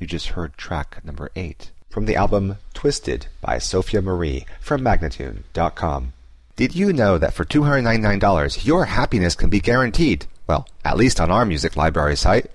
You just heard track number 8 from the album Twisted by Sophia Marie from Magnatune.com. Did you know that for $299 your happiness can be guaranteed? Well, at least on our music library site.